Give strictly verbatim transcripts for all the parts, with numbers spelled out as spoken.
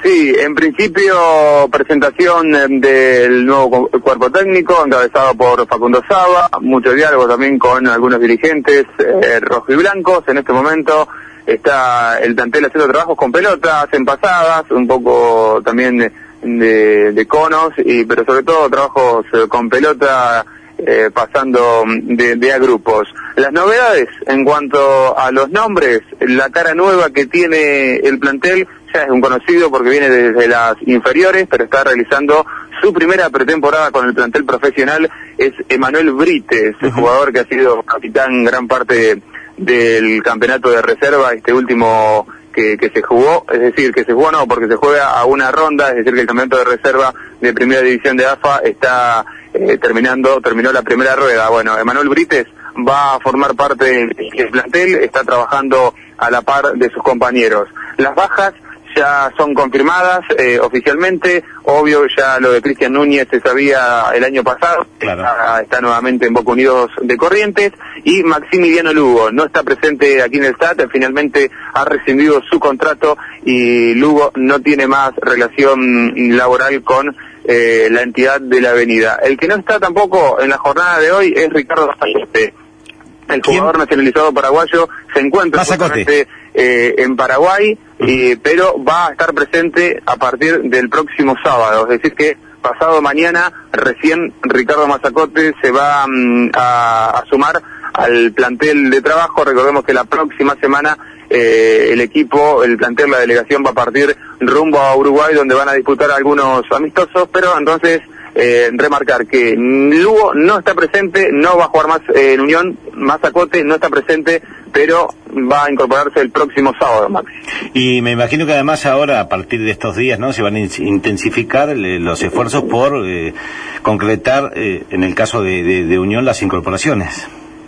Sí, en principio presentación del nuevo cuerpo técnico encabezado por Facundo Saba, mucho diálogo también con algunos dirigentes eh, rojos y blancos. En este momento está el plantel haciendo trabajos con pelotas, en pasadas, un poco también de, de conos, y pero sobre todo trabajos eh, con pelota, eh, pasando de, de a grupos. Las novedades en cuanto a los nombres, la cara nueva que tiene el plantel ya es un conocido porque viene desde las inferiores, pero está realizando su primera pretemporada con el plantel profesional, es Emanuel Brites, el uh-huh. jugador que ha sido capitán gran parte del campeonato de reserva, este último que, que se jugó, es decir, que se jugó no, porque se juega a una ronda, es decir, que el campeonato de reserva de primera división de A F A está eh, terminando, terminó la primera rueda. Bueno, Emanuel Brites va a formar parte del plantel, está trabajando a la par de sus compañeros. Las bajas ya son confirmadas eh, oficialmente, obvio ya lo de Cristian Núñez se sabía el año pasado, claro. está, está nuevamente en Boca Unidos de Corrientes, y Maximiliano Lugo no está presente aquí en el S A T, finalmente ha rescindido su contrato y Lugo no tiene más relación laboral con eh, la entidad de la Avenida. El que no está tampoco en la jornada de hoy es Ricardo Mazacote. El jugador nacionalizado paraguayo se encuentra justamente eh, en Paraguay, y, pero va a estar presente a partir del próximo sábado, es decir que pasado mañana recién Ricardo Mazacote se va um, a, a sumar al plantel de trabajo. Recordemos que la próxima semana eh, el equipo, el plantel, la delegación va a partir rumbo a Uruguay, donde van a disputar algunos amistosos, pero entonces Eh, remarcar que Lugo no está presente, no va a jugar más eh, en Unión, Mazacote no está presente, pero va a incorporarse el próximo sábado, Maxi. Y me imagino que además ahora, a partir de estos días, ¿no?, se van a intensificar eh, los esfuerzos por eh, concretar, eh, en el caso de, de, de Unión, las incorporaciones.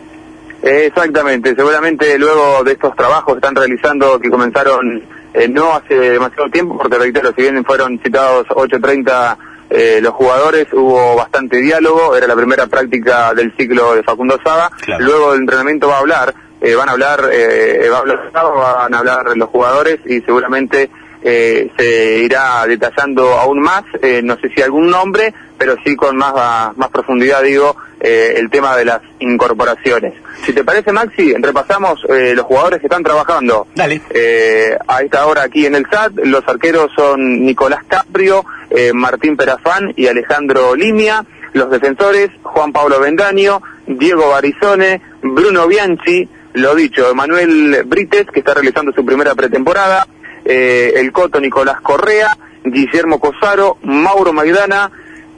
Exactamente, seguramente luego de estos trabajos que están realizando, que comenzaron eh, no hace demasiado tiempo, porque reitero, si bien fueron citados ocho treinta Eh, los jugadores, hubo bastante diálogo, era la primera práctica del ciclo de Facundo Saba, claro. Luego del entrenamiento va a hablar, eh, van a hablar, eh, va a hablar, van a hablar los jugadores y seguramente eh, se irá detallando aún más, eh, no sé si algún nombre, pero sí con más, más profundidad, digo, eh, el tema de las incorporaciones. Si te parece, Maxi, repasamos eh, los jugadores que están trabajando. Dale. Eh, a esta hora aquí en el S A T, los arqueros son Nicolás Caprio, eh, Martín Perafán y Alejandro Limia. Los defensores, Juan Pablo Bendaño, Diego Barizone, Bruno Bianchi, lo dicho, Emanuel Brites, que está realizando su primera pretemporada, eh, el Coto Nicolás Correa, Guillermo Cosaro, Mauro Maidana,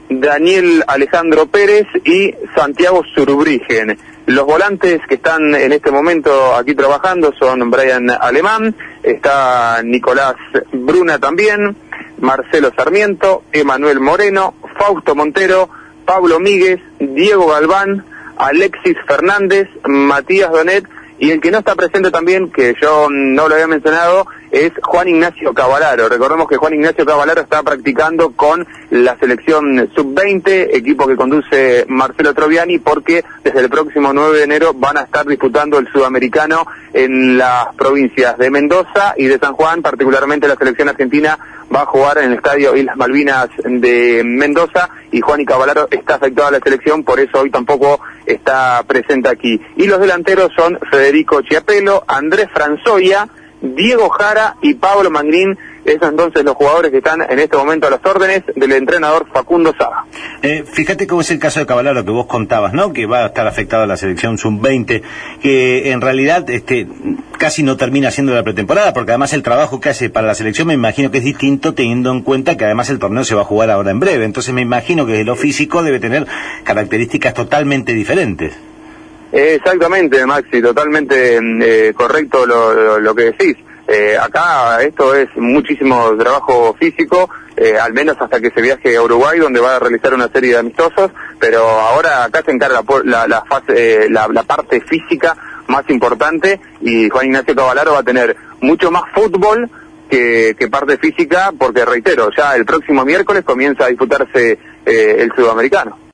Daniel Alejandro Pérez y Santiago Zurbrigen. Los volantes que están en este momento aquí trabajando son Brian Alemán, está Nicolás Bruna también, Marcelo Sarmiento, Emanuel Moreno, Fausto Montero, Pablo Míguez, Diego Galván, Alexis Fernández, Matías Donet, y el que no está presente también, que yo no lo había mencionado, es Juan Ignacio Cavallaro. Recordemos que Juan Ignacio Cavallaro está practicando con la selección sub veinte, equipo que conduce Marcelo Troviani, porque desde el próximo nueve de enero van a estar disputando el sudamericano en las provincias de Mendoza y de San Juan. Particularmente la selección argentina va a jugar en el estadio Islas Malvinas de Mendoza, y Juan y Cavallaro está afectado a la selección, por eso hoy tampoco está presente aquí. Y los delanteros son Federico Chiapello, Andrés Franzoya, Diego Jara y Pablo Mangrín. Esos entonces los jugadores que están en este momento a las órdenes del entrenador Facundo Saba. Eh, fíjate cómo es el caso de Cavallaro que vos contabas, ¿no?, que va a estar afectado a la selección sub veinte, que en realidad este casi no termina siendo la pretemporada, porque además el trabajo que hace para la selección me imagino que es distinto, teniendo en cuenta que además el torneo se va a jugar ahora en breve. Entonces me imagino que de lo físico debe tener características totalmente diferentes. Exactamente, Maxi, totalmente eh, correcto lo, lo, lo que decís. Eh, acá esto es muchísimo trabajo físico, eh, al menos hasta que se viaje a Uruguay, donde va a realizar una serie de amistosos, pero ahora acá se encarga la, la, fase, eh, la, la parte física más importante, y Juan Ignacio Cavallaro va a tener mucho más fútbol que, que parte física, porque reitero, ya el próximo miércoles comienza a disputarse eh, el sudamericano.